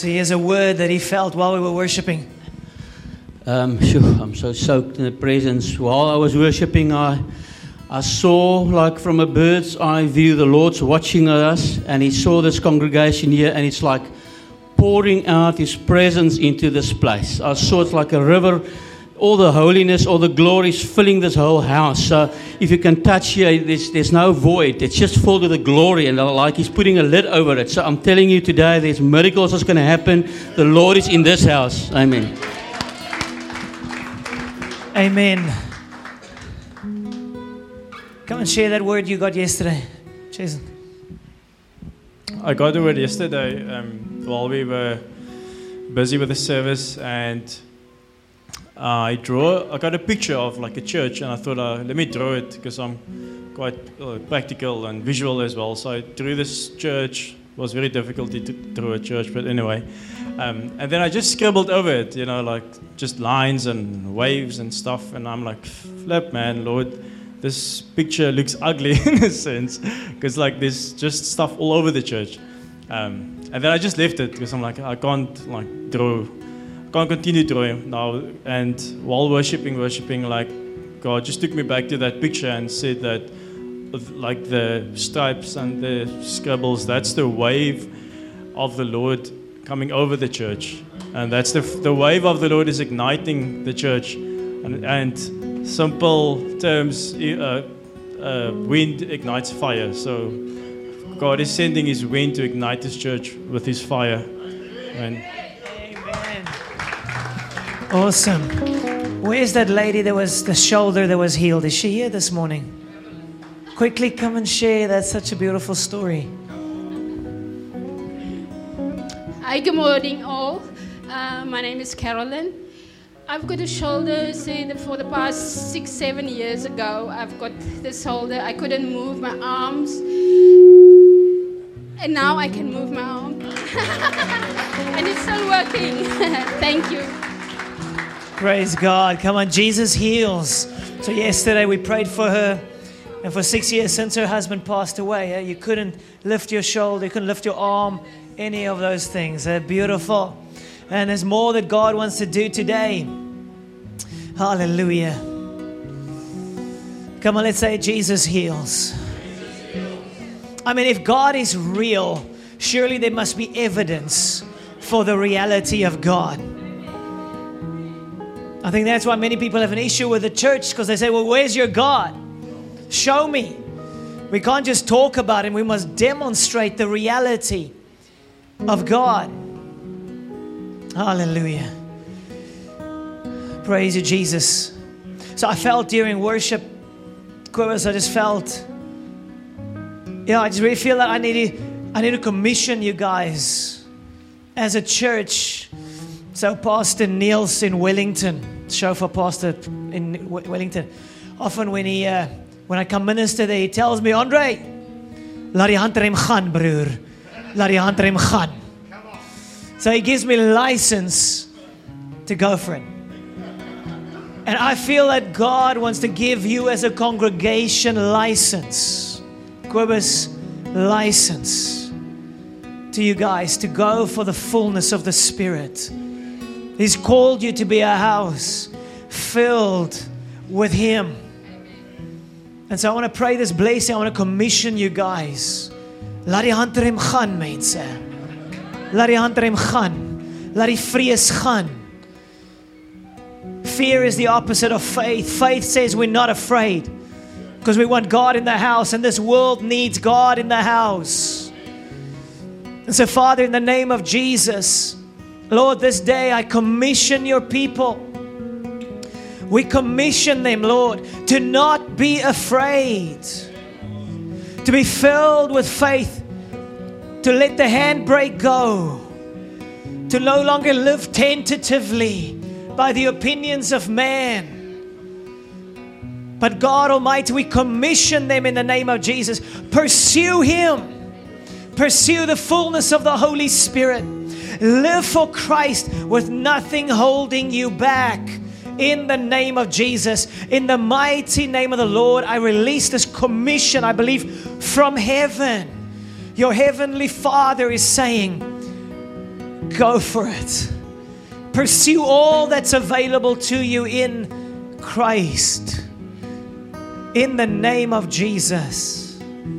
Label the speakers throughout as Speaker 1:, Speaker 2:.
Speaker 1: So here's a word that he felt while we were worshiping.
Speaker 2: I'm so soaked in the presence. While I was worshiping, I saw, like from a bird's eye view, the Lord's watching us, and He saw this congregation here, and it's like pouring out His presence into this place. I saw it like a river. All the holiness, all the glory is filling this whole house. So if you can touch here, there's no void. It's just filled with the glory, and like He's putting a lid over it. So I'm telling you today, there's miracles that's going to happen. The Lord is in this house. Amen.
Speaker 1: Amen. Come and share that word you got yesterday, Jason.
Speaker 3: I got the word yesterday while we were busy with the service, and I got a picture of like a church, and I thought, let me draw it because I'm quite practical and visual as well. So I drew this church. It was very difficult to draw a church, but anyway. And then I just scribbled over it, like just lines and waves and stuff. And I'm like, flip, man, Lord, this picture looks ugly in a sense, because like there's just stuff all over the church. And then I just left it because I'm like, I can't continue drawing now. And while worshiping, like God just took me back to that picture and said that like the stripes and the scribbles, that's the wave of the Lord coming over the church. And that's the wave of the Lord is igniting the church. And simple terms, wind ignites fire. So God is sending His wind to ignite His church with His fire. And
Speaker 1: Amen. Awesome. Where's that lady that was the shoulder that was healed? Is she here this morning? Quickly come and share. That's such a beautiful story.
Speaker 4: Hi, good morning all. My name is Carolyn. I've got a shoulder, for the past 6-7 years ago, I've got this shoulder. I couldn't move my arms. And now I can move my arm. And it's still working. Thank you.
Speaker 1: Praise God. Come on, Jesus heals. So yesterday we prayed for her. And for 6 years since her husband passed away, you couldn't lift your shoulder, you couldn't lift your arm, any of those things. Beautiful. And there's more that God wants to do today. Hallelujah. Come on, let's say Jesus heals. I mean, if God is real, surely there must be evidence for the reality of God. I think that's why many people have an issue with the church, because they say, well, where's your God? Show me. We can't just talk about Him. We must demonstrate the reality of God. Hallelujah. Praise you, Jesus. So I felt during worship, Quivers, I just felt, I just really feel that I need to commission you guys as a church. So Pastor Niels in Wellington, chauffeur pastor in Wellington, often when I come minister there, he tells me, Andre, laat die hand rem gaan, broer. Laat die hand rem gaan. So he gives me license to go for it. And I feel that God wants to give you as a congregation license. Quibus, license to you guys to go for the fullness of the Spirit. He's called you to be a house filled with Him. And so I want to pray this blessing. I want to commission you guys. Laat die hand rem gaan, mense. Laat die hand rem gaan. Laat die vrees gaan. Fear is the opposite of faith. Faith says we're not afraid because we want God in the house, and this world needs God in the house. And so, Father, in the name of Jesus, Lord, this day I commission your people. We commission them, Lord, to not be afraid, to be filled with faith, to let the handbrake go, to no longer live tentatively by the opinions of man. But God Almighty, we commission them in the name of Jesus. Pursue Him. Pursue the fullness of the Holy Spirit. Live for Christ with nothing holding you back. In the name of Jesus, in the mighty name of the Lord, I release this commission, I believe, from heaven. Your heavenly Father is saying, Go for it. Pursue all that's available to you in Christ. In the name of Jesus.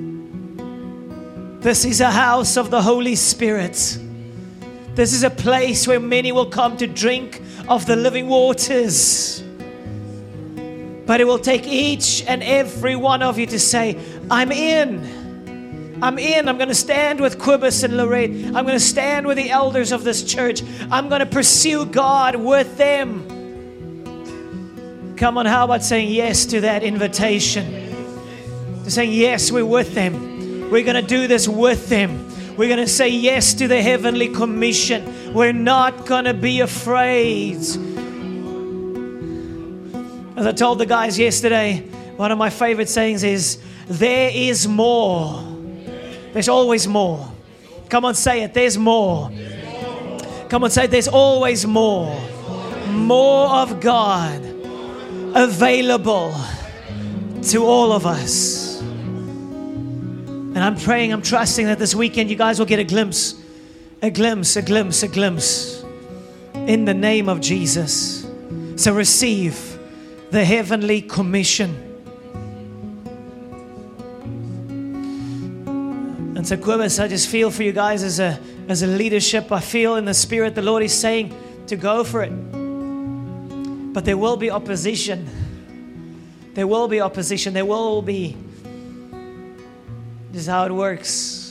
Speaker 1: This is a house of the Holy Spirit. This is a place where many will come to drink of the living waters. But it will take each and every one of you to say, I'm in. I'm in. I'm going to stand with Quibus and Lorette. I'm going to stand with the elders of this church. I'm going to pursue God with them. Come on, how about saying yes to that invitation? To saying, yes, we're with them. We're going to do this with them. We're going to say yes to the heavenly commission. We're not going to be afraid. As I told the guys yesterday, one of my favorite sayings is, there is more. There's always more. Come on, say it. There's more. Come on, say it. There's always more. More of God available to all of us. And I'm praying, I'm trusting that this weekend you guys will get a glimpse in the name of Jesus. So receive the heavenly commission. And so Quibus, I just feel for you guys as a leadership. I feel in the Spirit the Lord is saying to go for it. But there will be opposition. There will be opposition. There will be. This is how it works.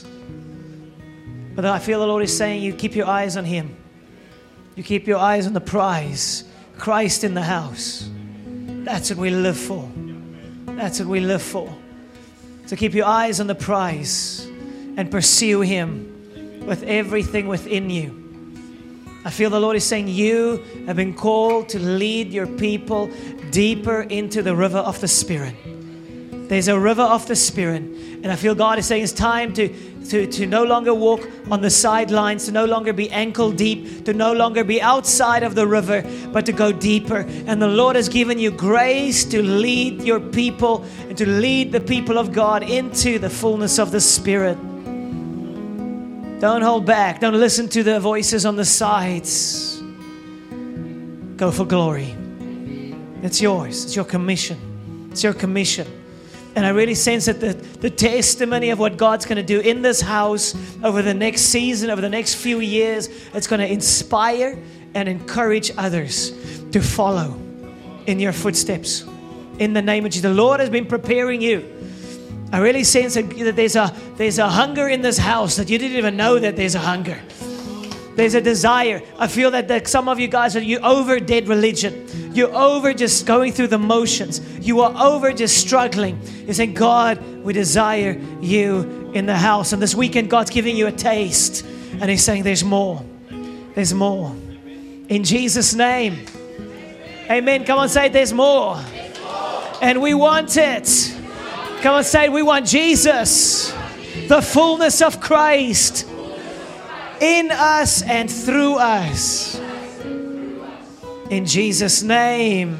Speaker 1: But I feel the Lord is saying you keep your eyes on Him. You keep your eyes on the prize. Christ in the house. That's what we live for. That's what we live for. So keep your eyes on the prize and pursue Him with everything within you. I feel the Lord is saying you have been called to lead your people deeper into the river of the Spirit. There's a river of the Spirit. And I feel God is saying it's time to no longer walk on the sidelines, to no longer be ankle deep, to no longer be outside of the river, but to go deeper. And the Lord has given you grace to lead your people and to lead the people of God into the fullness of the Spirit. Don't hold back. Don't listen to the voices on the sides. Go for glory. It's yours. It's your commission. It's your commission. And I really sense that the testimony of what God's going to do in this house over the next season, over the next few years, it's going to inspire and encourage others to follow in your footsteps. In the name of Jesus. The Lord has been preparing you. I really sense that there's a hunger in this house that you didn't even know that there's a hunger. There's a desire. I feel that some of you guys you over dead religion. You're over just going through the motions. You are over just struggling. You're saying, God, we desire you in the house. And this weekend, God's giving you a taste. And He's saying, there's more. There's more. In Jesus' name. Amen. Come on, say it. There's more. And we want it. Come on, say it. We want Jesus. The fullness of Christ. In us and through us. In Jesus' name.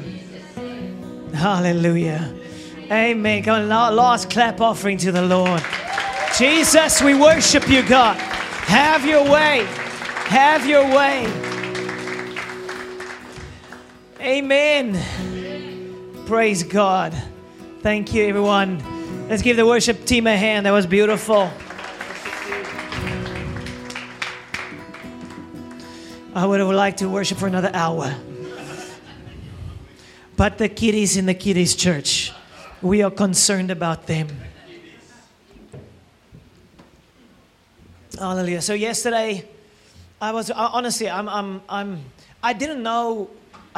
Speaker 1: Hallelujah. Amen. Come on, last clap offering to the Lord. Jesus, we worship you, God. Have your way. Have your way. Amen. Praise God. Thank you, everyone. Let's give the worship team a hand. That was beautiful. I would have liked to worship for another hour. But the kiddies in the kiddies church, we are concerned about them. Hallelujah. So yesterday, I didn't know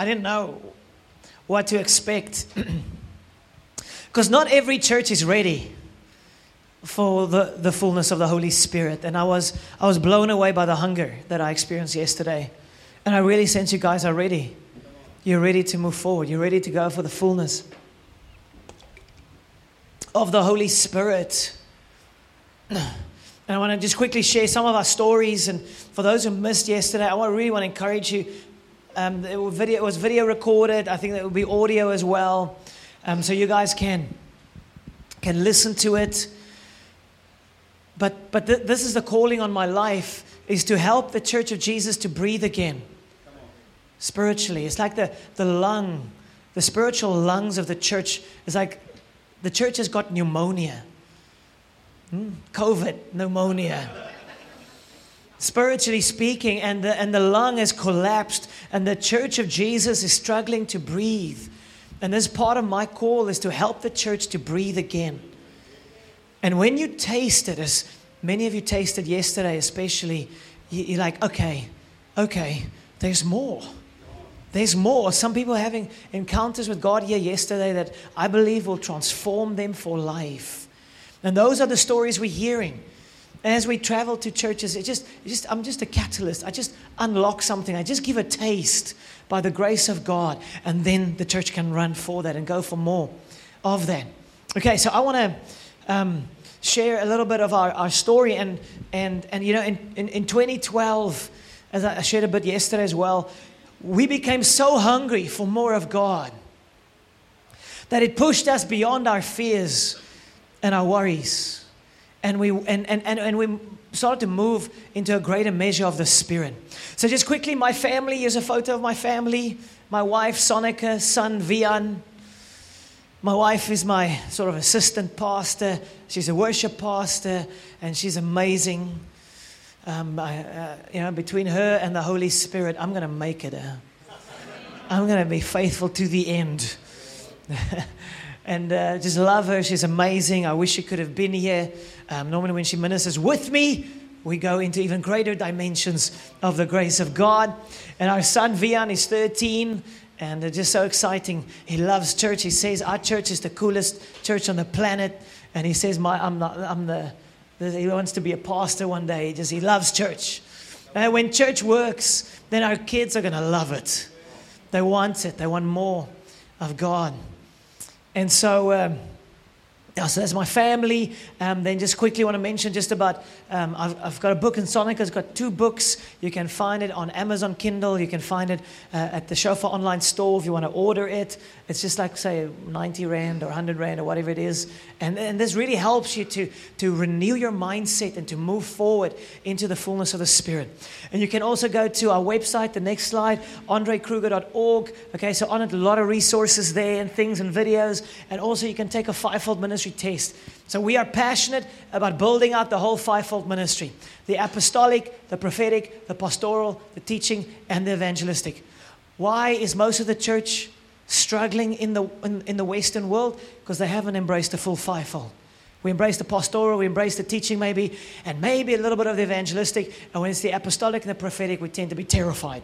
Speaker 1: what to expect. Because not every church is ready for the fullness of the Holy Spirit. And I was blown away by the hunger that I experienced yesterday. And I really sense you guys are ready. You're ready to move forward. You're ready to go for the fullness of the Holy Spirit. And I want to just quickly share some of our stories. And for those who missed yesterday, I really want to encourage you. It was video recorded. I think there will be audio as well. So you guys can listen to it. But this is the calling on my life, is to help the Church of Jesus to breathe again. Spiritually. It's like the lung, the spiritual lungs of the church. It's like the church has got pneumonia. COVID, pneumonia. Spiritually speaking, and the lung has collapsed, and the Church of Jesus is struggling to breathe. And this part of my call is to help the church to breathe again. And when you taste it, as many of you tasted yesterday especially, you're like, okay, there's more. There's more. Some people are having encounters with God here yesterday that I believe will transform them for life. And those are the stories we're hearing. As we travel to churches, I'm just a catalyst. I just unlock something. I just give a taste by the grace of God. And then the church can run for that and go for more of that. Okay, so I want to share a little bit of our story. And you know, in 2012, as I shared a bit yesterday as well, we became so hungry for more of God that it pushed us beyond our fears and our worries. And we started to move into a greater measure of the Spirit. So just quickly, my family, here's a photo of my family. My wife, Sonica, son, Vian. My wife is my sort of assistant pastor. She's a worship pastor, and she's amazing. Between her and the Holy Spirit, I'm going to make it. I'm going to be faithful to the end. And just love her. She's amazing. I wish she could have been here. Normally when she ministers with me, we go into even greater dimensions of the grace of God. And our son, Vian, is 13. And it's just so exciting. He loves church. He says our church is the coolest church on the planet. And he says, he wants to be a pastor one day. He loves church. And when church works, then our kids are going to love it. They want it. They want more of God. And so that's my family. Then just quickly want to mention just about, I've got a book in Sonica's got 2 books. You can find it on Amazon Kindle. You can find it at the Shofar online store if you want to order it. It's just like, say, 90 Rand or 100 Rand or whatever it is. And this really helps you to renew your mindset and to move forward into the fullness of the Spirit. And you can also go to our website, the next slide, andrekruger.org. Okay, so on it, a lot of resources there and things and videos. And also you can take a 5-fold ministry test. So we are passionate about building out the whole 5-fold ministry. The apostolic, the prophetic, the pastoral, the teaching, and the evangelistic. Why is most of the church struggling in the Western world? Because they haven't embraced the full 5-fold. We embrace the pastoral, we embrace the teaching maybe, and maybe a little bit of the evangelistic. And when it's the apostolic and the prophetic, we tend to be terrified.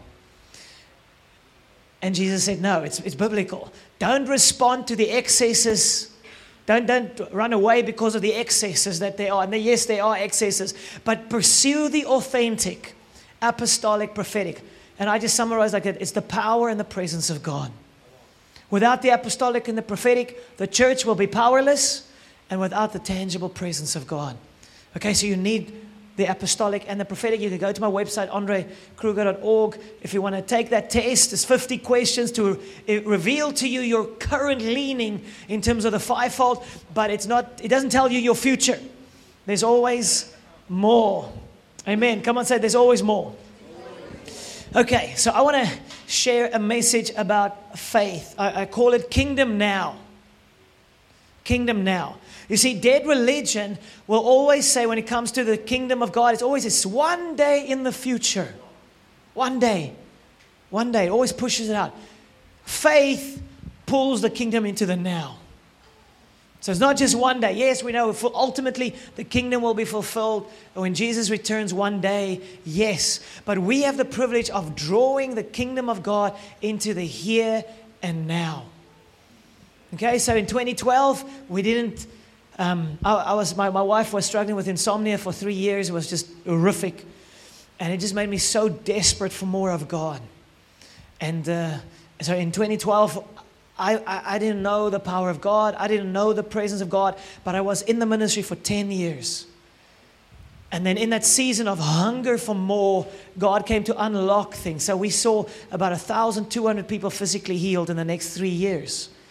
Speaker 1: And Jesus said, no, it's biblical. Don't respond to the excesses. Don't run away because of the excesses that there are. And yes, there are excesses. But pursue the authentic, apostolic, prophetic. And I just summarize like that. It's the power and the presence of God. Without the apostolic and the prophetic, the church will be powerless. And without the tangible presence of God. Okay, so you need the apostolic and the prophetic. You can go to my website, andrekruger.org. If you want to take that test, there's 50 questions to reveal to you your current leaning in terms of the 5-fold. But it doesn't tell you your future. There's always more. Amen. Come on, say there's always more. Okay, so I want to share a message about faith. I call it Kingdom Now. Kingdom Now. You see, dead religion will always say when it comes to the kingdom of God, it's one day in the future. One day. One day. It always pushes it out. Faith pulls the kingdom into the now. So it's not just one day. Yes, we know ultimately the kingdom will be fulfilled when Jesus returns one day. Yes. But we have the privilege of drawing the kingdom of God into the here and now. Okay, so in 2012, we didn't... my wife was struggling with insomnia for 3 years. It was just horrific. And it just made me so desperate for more of God. And so in 2012, I didn't know the power of God. I didn't know the presence of God. But I was in the ministry for 10 years. And then in that season of hunger for more, God came to unlock things. So we saw about 1,200 people physically healed in the next 3 years.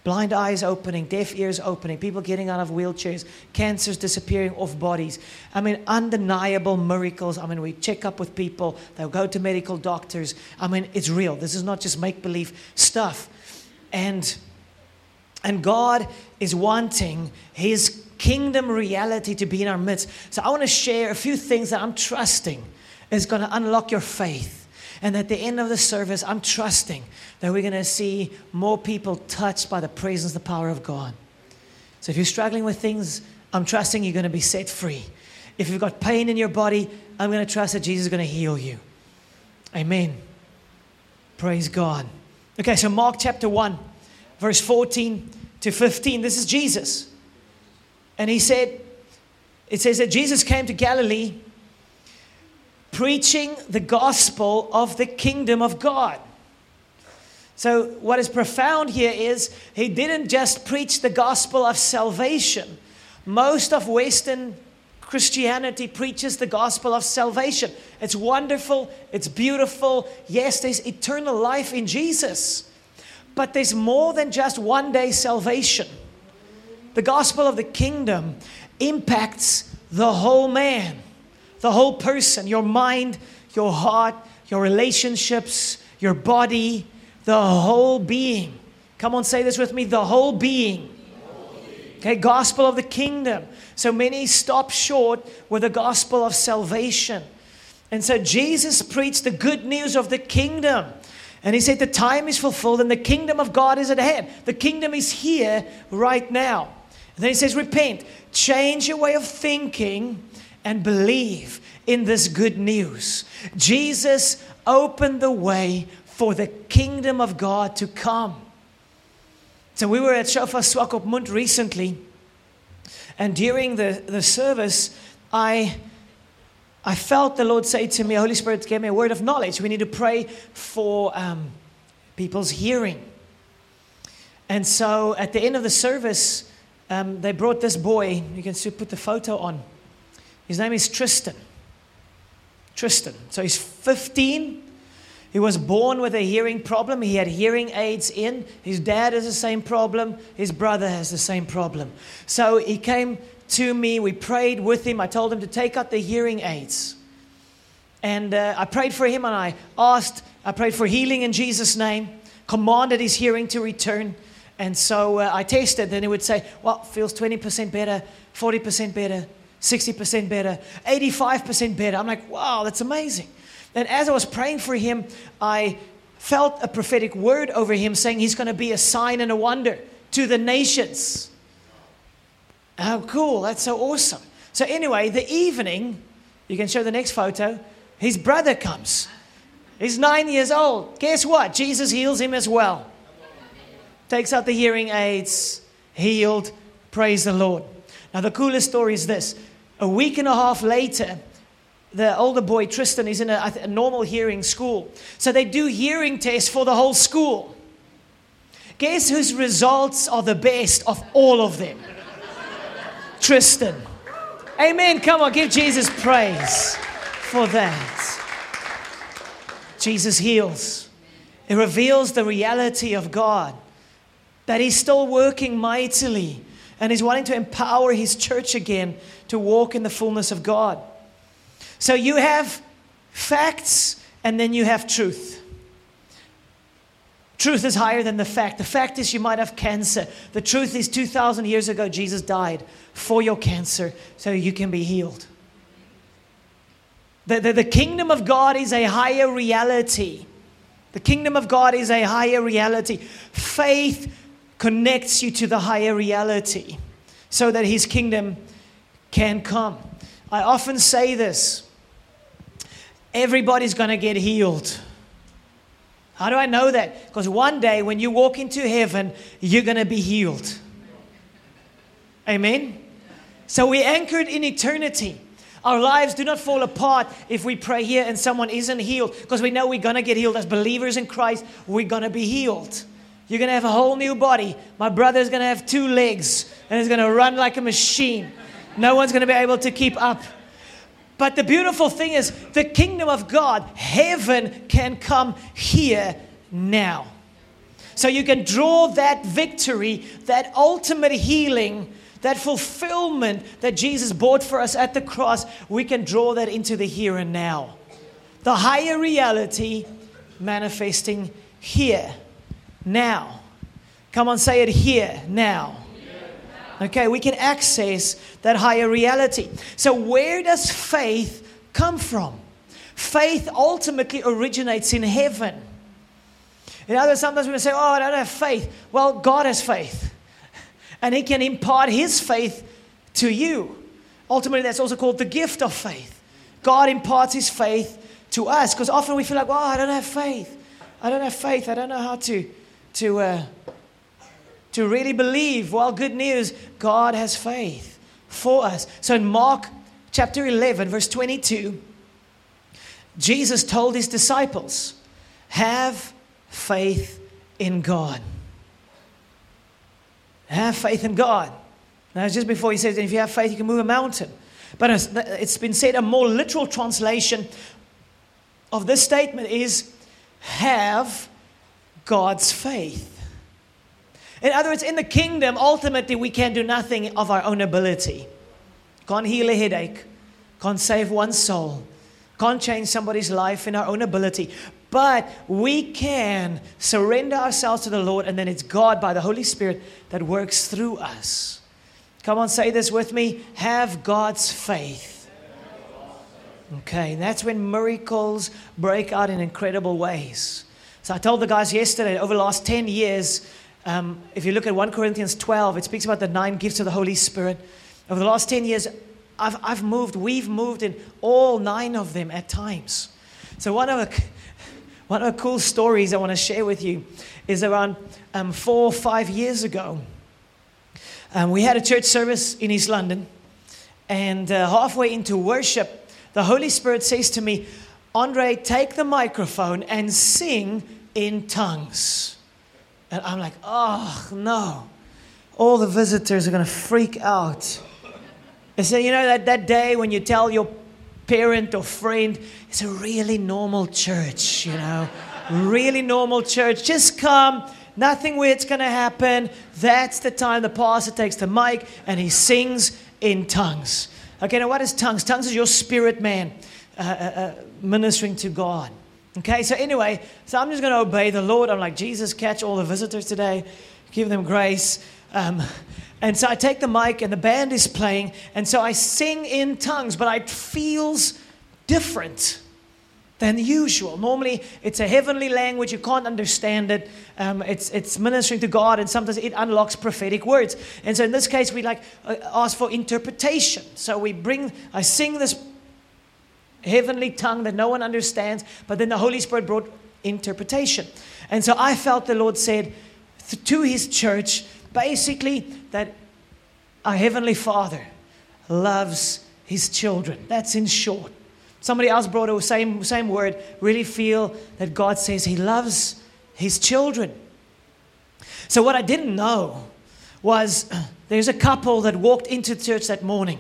Speaker 1: Blind eyes opening, deaf ears opening, people getting out of wheelchairs, cancers disappearing off bodies. I mean, undeniable miracles. I mean, we check up with people. They'll go to medical doctors. I mean, it's real. This is not just make-believe stuff. And God is wanting His kingdom reality to be in our midst. So I want to share a few things that I'm trusting is going to unlock your faith. And at the end of the service, I'm trusting that we're going to see more people touched by the presence, the power of God. So if you're struggling with things, I'm trusting you're going to be set free. If you've got pain in your body, I'm going to trust that Jesus is going to heal you. Amen. Praise God. Okay, so Mark chapter 1, verse 14 to 15. This is Jesus. And it says that Jesus came to Galilee preaching the gospel of the kingdom of God. So what is profound here is He didn't just preach the gospel of salvation. Most of Western Christianity preaches the gospel of salvation. It's wonderful. It's beautiful. Yes, there's eternal life in Jesus. But there's more than just one day salvation. The gospel of the kingdom impacts the whole man. The whole person, your mind, your heart, your relationships, your body, the whole being. Come on, say this with me, the whole being. Okay, gospel of the kingdom. So many stop short with the gospel of salvation. And so Jesus preached the good news of the kingdom. And He said the time is fulfilled and the kingdom of God is at hand. The kingdom is here right now. And then He says, repent, change your way of thinking, and believe in this good news. Jesus opened the way for the kingdom of God to come. So we were at Shofar Swakopmund recently, and during the service, I felt the Lord say to me, Holy Spirit gave me a word of knowledge. We need to pray for people's hearing. And so at the end of the service, they brought this boy. You can put the photo on. His name is Tristan. So he's 15. He was born with a hearing problem. He had hearing aids in. His dad has the same problem. His brother has the same problem. So he came to me. We prayed with him. I told him to take out the hearing aids. And I prayed for him and I prayed for healing in Jesus' name. Commanded his hearing to return. And so I tested. Then he would say, well, feels 20% better, 40% better. 60% better, 85% better. I'm like, wow, that's amazing. And as I was praying for him, I felt a prophetic word over him saying he's going to be a sign and a wonder to the nations. Oh, cool. That's so awesome. So anyway, the evening, you can show the next photo, his brother comes. He's 9 years old. Guess what? Jesus heals him as well. Takes out the hearing aids, healed. Praise the Lord. Now, the coolest story is this. A week and a half later, the older boy, Tristan, is in a normal hearing school. So they do hearing tests for the whole school. Guess whose results are the best of all of them? Tristan. Amen. Come on, give Jesus praise for that. Jesus heals. It reveals the reality of God, that He's still working mightily. And He's wanting to empower His church again to walk in the fullness of God. So you have facts and then you have truth. Truth is higher than the fact. The fact is you might have cancer. The truth is 2,000 years ago Jesus died for your cancer so you can be healed. The kingdom of God is a higher reality. The kingdom of God is a higher reality. Faith connects you to the higher reality so that His kingdom can come. I often say this. Everybody's going to get healed. How do I know that? Because one day when you walk into heaven, you're going to be healed. Amen? So we're anchored in eternity. Our lives do not fall apart if we pray here and someone isn't healed, because we know we're going to get healed. As believers in Christ, we're going to be healed. You're going to have a whole new body. My brother's going to have 2 legs and he's going to run like a machine. No one's going to be able to keep up. But the beautiful thing is the kingdom of God, heaven can come here now. So you can draw that victory, that ultimate healing, that fulfillment that Jesus bought for us at the cross, we can draw that into the here and now. The higher reality manifesting here, now. Come on, say it here, now. Okay, we can access that higher reality. So where does faith come from? Faith ultimately originates in heaven. In other words, sometimes we say, oh, I don't have faith. Well, God has faith. And He can impart His faith to you. Ultimately, that's also called the gift of faith. God imparts His faith to us. Because often we feel like, oh, I don't have faith. I don't have faith. I don't know how to really believe. Well, good news, God has faith for us. So in Mark chapter 11, verse 22, Jesus told His disciples, have faith in God. Have faith in God. Now, just before He says, if you have faith, you can move a mountain. But it's been said, a more literal translation of this statement is, have God's faith. In other words, in the kingdom, ultimately, we can do nothing of our own ability. Can't heal a headache. Can't save one soul. Can't change somebody's life in our own ability. But we can surrender ourselves to the Lord, and then it's God by the Holy Spirit that works through us. Come on, say this with me. Have God's faith. Okay, that's when miracles break out in incredible ways. So I told the guys yesterday, over the last 10 years, if you look at 1 Corinthians 12, it speaks about the 9 gifts of the Holy Spirit. Over the last 10 years, we've moved in all 9 of them at times. So one of the cool stories I want to share with you is around 4 or 5 years ago. We had a church service in East London, and halfway into worship, the Holy Spirit says to me, Andre, take the microphone and sing in tongues. And I'm like, oh, no. All the visitors are going to freak out. And so, you know, that day when you tell your parent or friend, it's a really normal church, you know. Really normal church. Just come. Nothing weird's going to happen. That's the time the pastor takes the mic and he sings in tongues. Okay, now what is tongues? Tongues is your spirit man ministering to God. Okay, so anyway, so I'm just going to obey the Lord. I'm like, Jesus, catch all the visitors today. Give them grace. And so I take the mic and the band is playing. And so I sing in tongues, but it feels different than usual. Normally, it's a heavenly language. You can't understand it. It's ministering to God, and sometimes it unlocks prophetic words. And so in this case, we ask for interpretation. So I sing this heavenly tongue that no one understands, but then the Holy Spirit brought interpretation. And so I felt the Lord said to His church, basically, that our Heavenly Father loves His children. That's in short. Somebody else brought a same word. Really feel that God says He loves His children. So what I didn't know was there's a couple that walked into church that morning.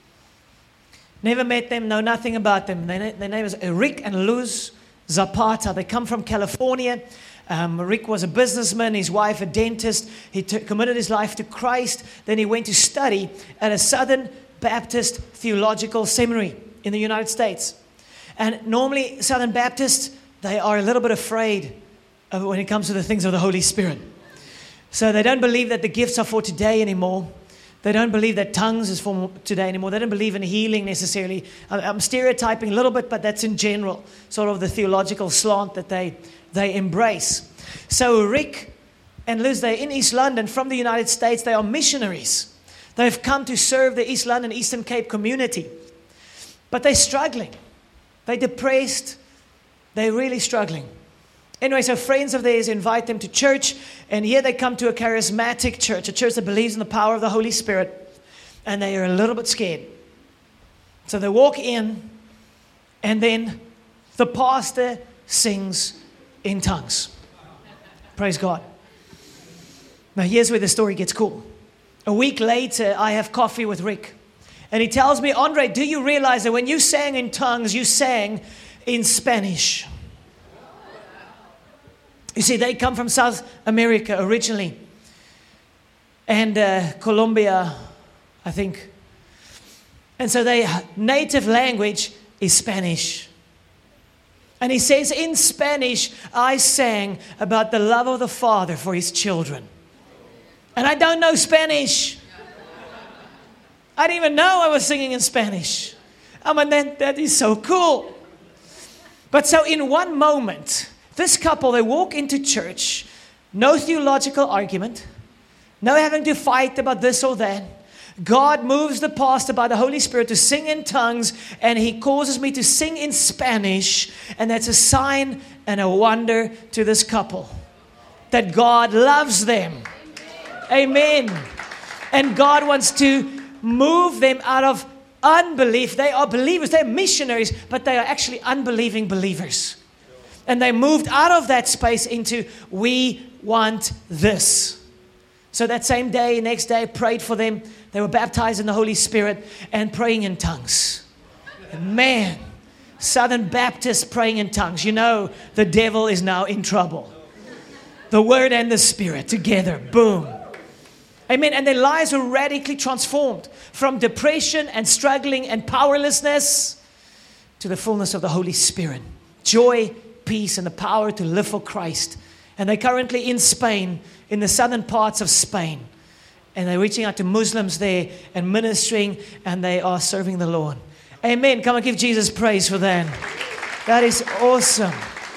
Speaker 1: Never met them, know nothing about them. Their name is Rick and Luz Zapata. They come from California. Rick was a businessman, his wife a dentist. He committed his life to Christ. Then he went to study at a Southern Baptist Theological Seminary in the United States. And normally Southern Baptists, they are a little bit afraid when it comes to the things of the Holy Spirit. So they don't believe that the gifts are for today anymore. They don't believe that tongues is for today anymore. They don't believe in healing necessarily. I'm stereotyping a little bit, but that's in general sort of the theological slant that they embrace. So Rick and Liz, they're in East London from the United States. They are missionaries. They've come to serve the East London, Eastern Cape community. But they're struggling. They're depressed. They're really struggling. Anyway, so friends of theirs invite them to church, and here they come to a charismatic church, a church that believes in the power of the Holy Spirit, and they are a little bit scared. So they walk in, and then the pastor sings in tongues. Praise God. Now here's where the story gets cool. A week later, I have coffee with Rick, and he tells me, Andre, do you realize that when you sang in tongues, you sang in Spanish? You see, they come from South America originally. And Colombia, I think. And so their native language is Spanish. And he says, in Spanish, I sang about the love of the Father for his children. And I don't know Spanish. I didn't even know I was singing in Spanish. I mean, that is so cool. But so in one moment, this couple, they walk into church, no theological argument, no having to fight about this or that. God moves the pastor by the Holy Spirit to sing in tongues, and he causes me to sing in Spanish, and that's a sign and a wonder to this couple that God loves them. Amen. And God wants to move them out of unbelief. They are believers, they're missionaries, but they are actually unbelieving believers. And they moved out of that space into, we want this. So that same day, next day, I prayed for them. They were baptized in the Holy Spirit and praying in tongues. And man, Southern Baptists praying in tongues. You know, the devil is now in trouble. The Word and the Spirit together. Boom. Amen. And their lives were radically transformed from depression and struggling and powerlessness to the fullness of the Holy Spirit. Joy, peace, and the power to live for Christ. And they're currently in Spain, in the southern parts of Spain. And they're reaching out to Muslims there and ministering, and they are serving the Lord. Amen. Come and give Jesus praise for that. That is awesome.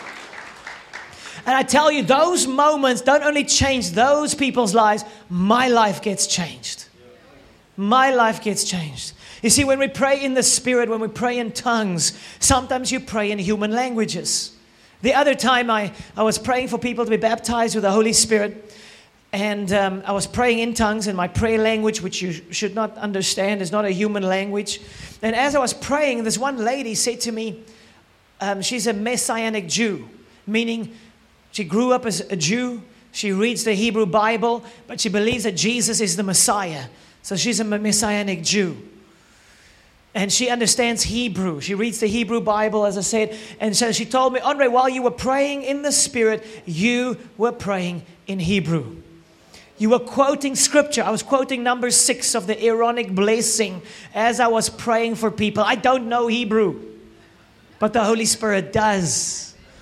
Speaker 1: And I tell you, those moments don't only change those people's lives, my life gets changed. My life gets changed. You see, when we pray in the Spirit, when we pray in tongues, sometimes you pray in human languages. The other time I was praying for people to be baptized with the Holy Spirit, and I was praying in tongues in my prayer language, which you should not understand. It's not a human language. And as I was praying, this one lady said to me, she's a Messianic Jew, meaning she grew up as a Jew. She reads the Hebrew Bible, but she believes that Jesus is the Messiah. So she's a Messianic Jew. And she understands Hebrew. She reads the Hebrew Bible, as I said. And so she told me, Andre, while you were praying in the Spirit, you were praying in Hebrew. You were quoting scripture. I was quoting number 6 of the Aaronic blessing as I was praying for people. I don't know Hebrew, but the Holy Spirit does.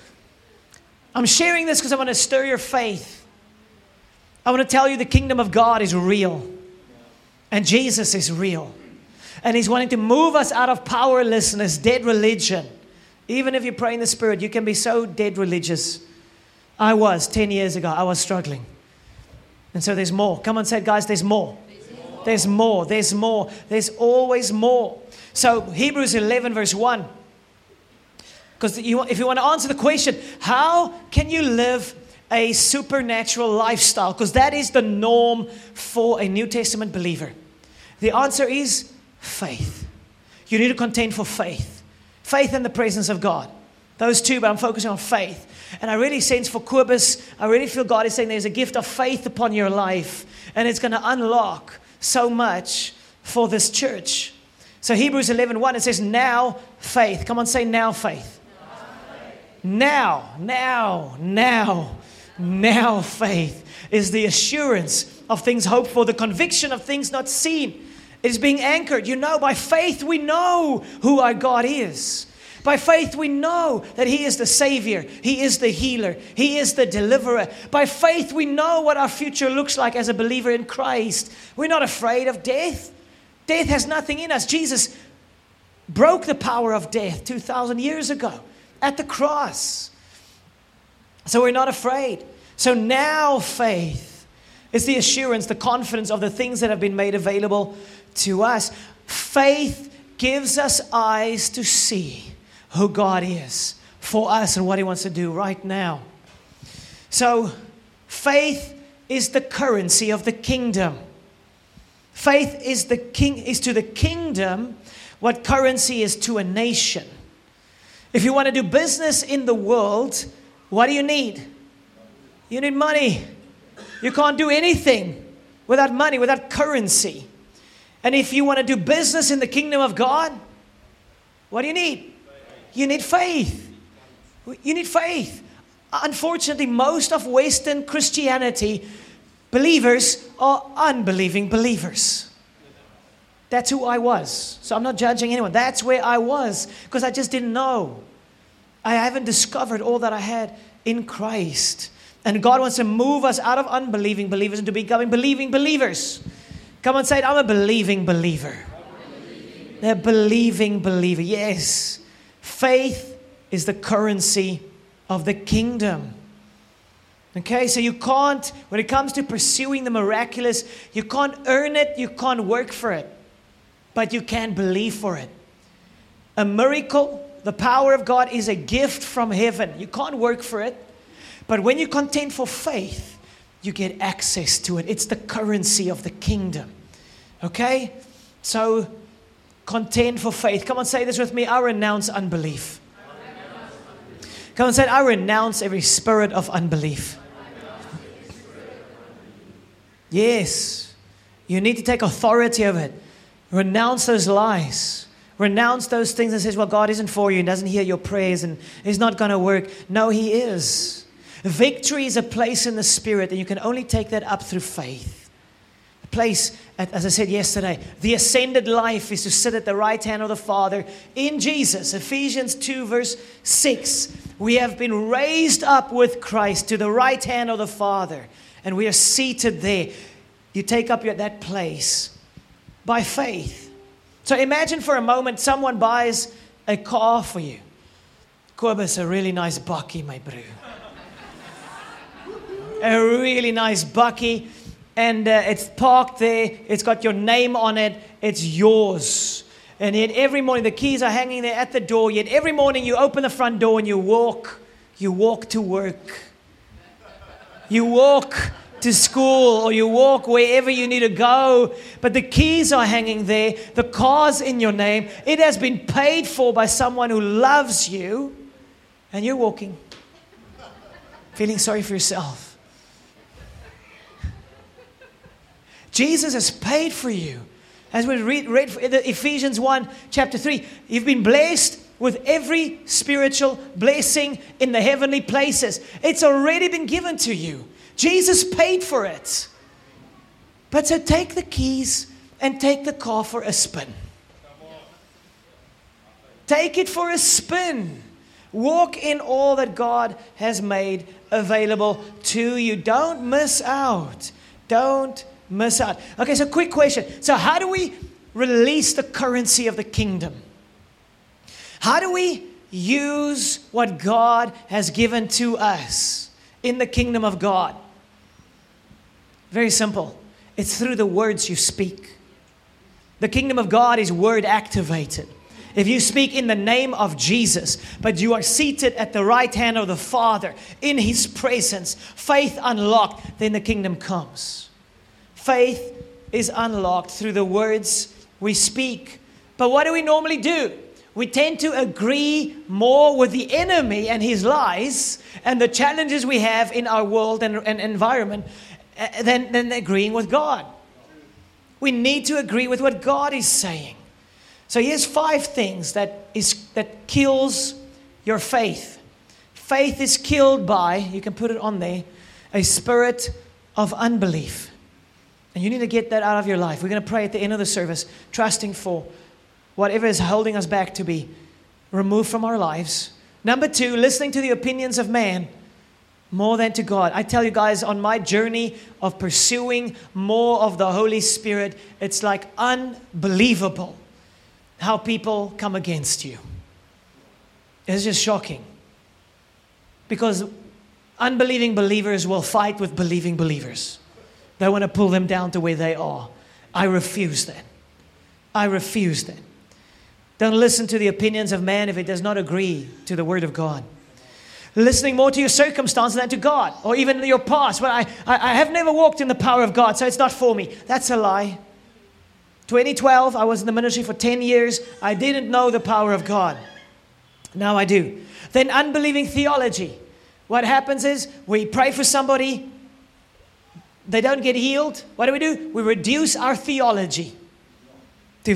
Speaker 1: I'm sharing this because I want to stir your faith. I want to tell you the kingdom of God is real. And Jesus is real. And He's wanting to move us out of powerlessness, dead religion. Even if you pray in the Spirit, you can be so dead religious. I was 10 years ago. I was struggling. And so there's more. Come on, say it, guys, there's more. There's more. There's more. There's always more. So Hebrews 11 verse 1. Because if you want to answer the question, how can you live a supernatural lifestyle? Because that is the norm for a New Testament believer. The answer is faith. You need to contend for faith. Faith in the presence of God. Those two, but I'm focusing on faith. And I really sense for Kobus, I really feel God is saying there's a gift of faith upon your life. And it's going to unlock so much for this church. So Hebrews 11:1, it says, now faith. Come on, say now faith. Now faith is the assurance of things hoped for, the conviction of things not seen. It is being anchored. You know, by faith we know who our God is. By faith we know that He is the Savior. He is the healer. He is the deliverer. By faith we know what our future looks like as a believer in Christ. We're not afraid of death. Death has nothing in us. Jesus broke the power of death 2,000 years ago at the cross. So we're not afraid. So now faith is the assurance, the confidence of the things that have been made available to us. Faith gives us eyes to see who God is for us and what He wants to do right now. So faith is the currency of the kingdom. Faith is to the kingdom what currency is to a nation. If you want to do business in the world, what do you need? You need money. You can't do anything without money, without currency. And if you want to do business in the kingdom of God, what do you need? You need faith. You need faith. unfortunately, most of Western Christianity, believers are unbelieving believers. That's who I was. So I'm not judging anyone. That's where I was because I just didn't know. I haven't discovered all that I had in Christ. And God wants to move us out of unbelieving believers into becoming believing believers. Come and say it, I'm a believing believer. A believing believer. Yes. Faith is the currency of the kingdom. Okay, so you can't, when it comes to pursuing the miraculous, you can't earn it, you can't work for it, but you can believe for it. A miracle, the power of God is a gift from heaven. You can't work for it, but when you contend for faith, you get access to it. It's the currency of the kingdom. Okay, so contend for faith. Come on, say this with me. I renounce unbelief. Come on, say it. I renounce every spirit of unbelief. Yes. You need to take authority of it. Renounce those lies. Renounce those things that says, well, God isn't for you and doesn't hear your prayers and is not going to work. No, He is. Victory is a place in the Spirit, and you can only take that up through faith. A place, as I said yesterday, the ascended life is to sit at the right hand of the Father in Jesus. Ephesians 2 verse 6. We have been raised up with Christ to the right hand of the Father, and we are seated there. You take up that place by faith. So imagine for a moment someone buys a car for you. Kobus, a really nice bakkie, my bro. A really nice bakkie. And it's parked there. It's got your name on it. It's yours. And yet every morning, the keys are hanging there at the door. Yet every morning you open the front door and you walk to work. You walk to school, or you walk wherever you need to go. But the keys are hanging there. The car's in your name. It has been paid for by someone who loves you. And you're walking, feeling sorry for yourself. Jesus has paid for you. As we read Ephesians 1, chapter 3, you've been blessed with every spiritual blessing in the heavenly places. It's already been given to you. Jesus paid for it. But so take the keys and take the car for a spin. Take it for a spin. Walk in all that God has made available to you. Don't miss out. Don't miss out. Okay, so quick question. So how do we release the currency of the kingdom? How do we use what God has given to us in the kingdom of God? Very simple. It's through the words you speak. The kingdom of God is word activated. If you speak in the name of Jesus, but you are seated at the right hand of the Father in His presence, faith unlocked, then the kingdom comes. Faith is unlocked through the words we speak. But what do we normally do? We tend to agree more with the enemy and his lies and the challenges we have in our world and environment than agreeing with God. We need to agree with what God is saying. So here's 5 things that kills your faith. Faith is killed by, you can put it on there, a spirit of unbelief. And you need to get that out of your life. We're going to pray at the end of the service, trusting for whatever is holding us back to be removed from our lives. Number 2, listening to the opinions of man more than to God. I tell you guys, on my journey of pursuing more of the Holy Spirit, it's like unbelievable how people come against you. It's just shocking. Because unbelieving believers will fight with believing believers. They want to pull them down to where they are. I refuse that. I refuse that. Don't listen to the opinions of man if it does not agree to the Word of God. Listening more to your circumstances than to God, or even your past. Well, I have never walked in the power of God, so it's not for me. That's a lie. 2012, I was in the ministry for 10 years. I didn't know the power of God. Now I do. Then unbelieving theology. What happens is we pray for somebody. They don't get healed. What do? We reduce our theology to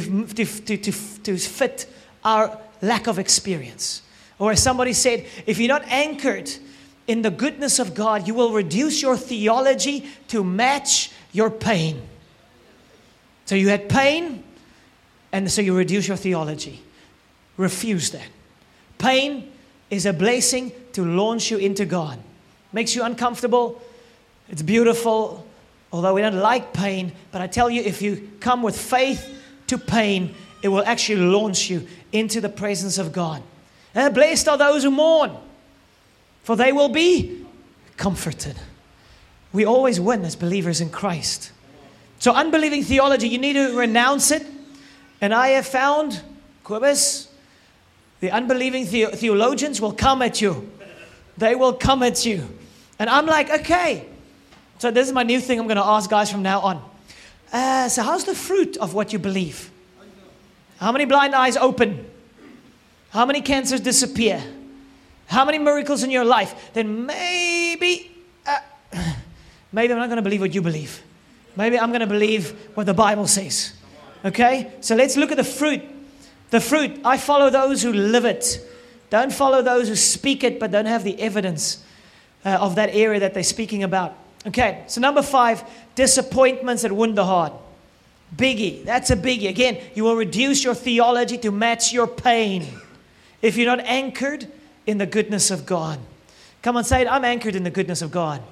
Speaker 1: fit our lack of experience. Or as somebody said, if you're not anchored in the goodness of God, you will reduce your theology to match your pain. So you had pain, and so you reduce your theology. Refuse that. Pain is a blessing to launch you into God. Makes you uncomfortable. It's beautiful, although we don't like pain. But I tell you, if you come with faith to pain, it will actually launch you into the presence of God. And blessed are those who mourn, for they will be comforted. We always win as believers in Christ. So unbelieving theology, you need to renounce it. And I have found, Kobus, the unbelieving theologians will come at you. They will come at you. And I'm like, okay. So this is my new thing I'm going to ask guys from now on. So how's the fruit of what you believe? How many blind eyes open? How many cancers disappear? How many miracles in your life? Then maybe I'm not going to believe what you believe. Maybe I'm going to believe what the Bible says. Okay? So let's look at the fruit. The fruit. I follow those who live it. Don't follow those who speak it but don't have the evidence of that area that they're speaking about. Okay, so number 5, disappointments that wound the heart. Biggie. That's a biggie. Again, you will reduce your theology to match your pain if you're not anchored in the goodness of God. Come on, say it. I'm anchored in the goodness of God.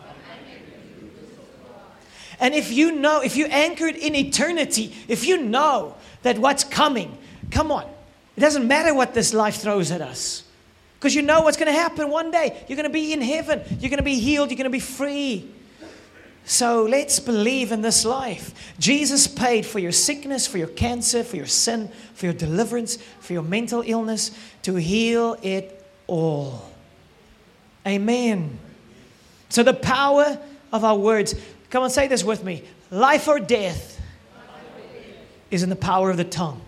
Speaker 1: And if you're anchored in eternity, if you know that what's coming, come on. It doesn't matter what this life throws at us. Because you know what's going to happen one day. You're going to be in heaven. You're going to be healed. You're going to be free. So let's believe in this life. Jesus paid for your sickness, for your cancer, for your sin, for your deliverance, for your mental illness, to heal it all. Amen. So the power of our words. Come on, say this with me. Life or death is in the power of the tongue.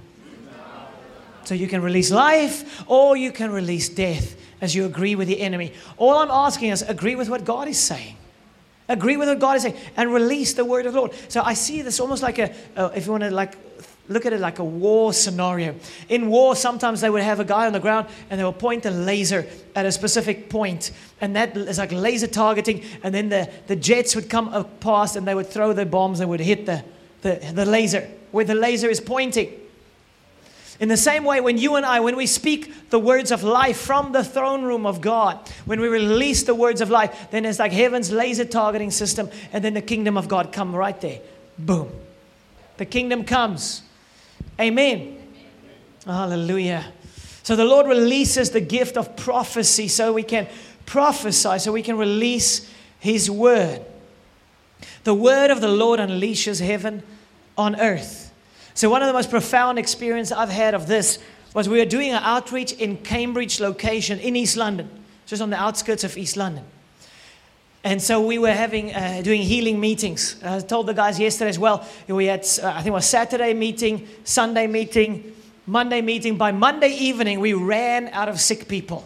Speaker 1: So you can release life or you can release death as you agree with the enemy. All I'm asking is agree with what God is saying. Agree with what God is saying and release the word of the Lord. So I see this almost like if you want to look at it like a war scenario. In war, sometimes they would have a guy on the ground and they will point a laser at a specific point. And that is like laser targeting. And then the jets would come past and they would throw their bombs and would hit the laser where the laser is pointing. In the same way, when we speak the words of life from the throne room of God, when we release the words of life, then it's like heaven's laser targeting system, and then the kingdom of God come right there. Boom. The kingdom comes. Amen. Hallelujah. So the Lord releases the gift of prophecy so we can prophesy, so we can release His word. The word of the Lord unleashes heaven on earth. So one of the most profound experiences I've had of this was we were doing an outreach in Cambridge location in East London, just on the outskirts of East London. And so we were doing healing meetings. I told the guys yesterday as well, we had, I think it was Saturday meeting, Sunday meeting, Monday meeting. By Monday evening, we ran out of sick people.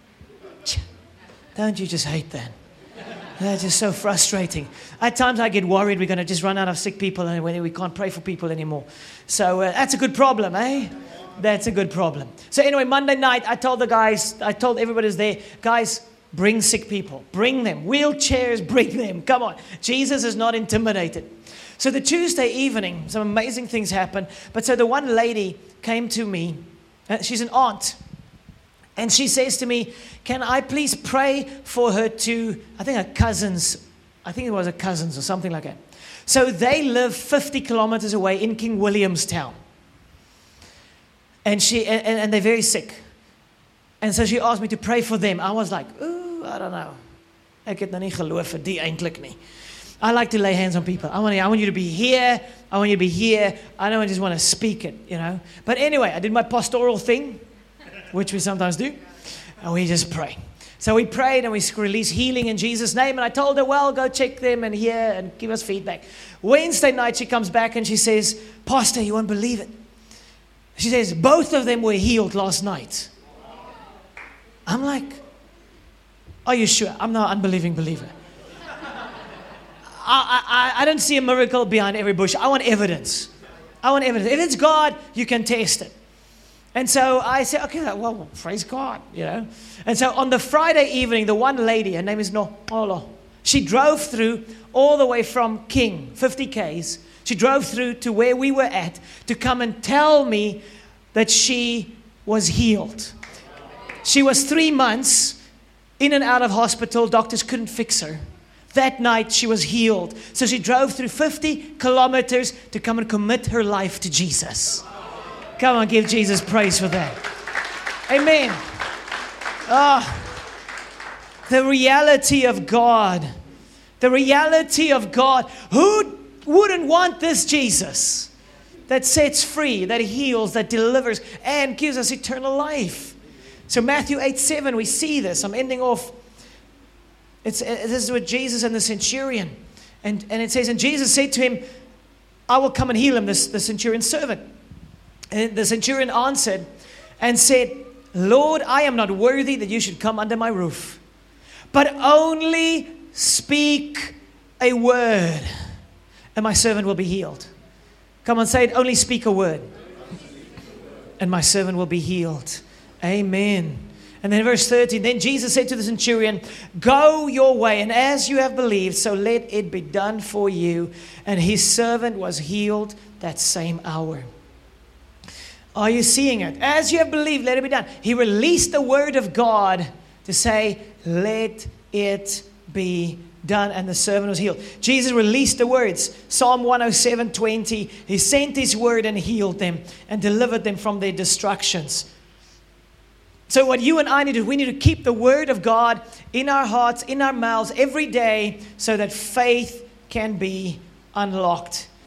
Speaker 1: Don't you just hate that? That's just so frustrating. At times I get worried we're going to just run out of sick people and we can't pray for people anymore. So that's a good problem, eh? That's a good problem. So anyway, Monday night I told everybody who's there, guys, bring sick people. Bring them. Wheelchairs, bring them. Come on. Jesus is not intimidated. So the Tuesday evening, some amazing things happened. But so the one lady came to me. She's an aunt. And she says to me, can I please pray for her her cousins or something like that. So they live 50 kilometers away in King Williamstown. And and they're very sick. And so she asked me to pray for them. I was like, ooh, I don't know. Ek het nou nie geloof vir die eintlik nie. I like to lay hands on people. I want you to be here. I want you to be here. I don't just want to speak it, you know. But anyway, I did my pastoral thing, which we sometimes do, and we just pray. So we prayed and we released healing in Jesus' name, and I told her, well, go check them and hear and give us feedback. Wednesday night she comes back and she says, Pastor, you won't believe it. She says, both of them were healed last night. I'm like, are you sure? I'm not an unbelieving believer. I don't see a miracle behind every bush. I want evidence. If it's God, you can test it. And so I said, okay, well, praise God, you know. And so on the Friday evening, the one lady, her name is Noolo, she drove through all the way from King, 50 Ks. She drove through to where we were at to come and tell me that she was healed. She was 3 months in and out of hospital. Doctors couldn't fix her. That night, she was healed. So she drove through 50 kilometers to come and commit her life to Jesus. Come on, give Jesus praise for that. Amen. The reality of God. The reality of God. Who wouldn't want this Jesus that sets free, that heals, that delivers, and gives us eternal life? So Matthew 8:7, we see this. I'm ending off. This is with Jesus and the centurion. And it says, and Jesus said to him, I will come and heal him, the centurion's servant. And the centurion answered and said, Lord, I am not worthy that you should come under my roof, but only speak a word, and my servant will be healed. Come on, say it, only speak a word, and my servant will be healed. Amen. And then verse 13, then Jesus said to the centurion, go your way, and as you have believed, so let it be done for you. And his servant was healed that same hour. Are you seeing it? As you have believed, let it be done. He released the word of God to say, let it be done, and the servant was healed. Jesus released the words. Psalm 107:20, he sent his word and healed them and delivered them from their destructions. So what you and I need to do, we need to keep the word of God in our hearts, in our mouths every day so that faith can be unlocked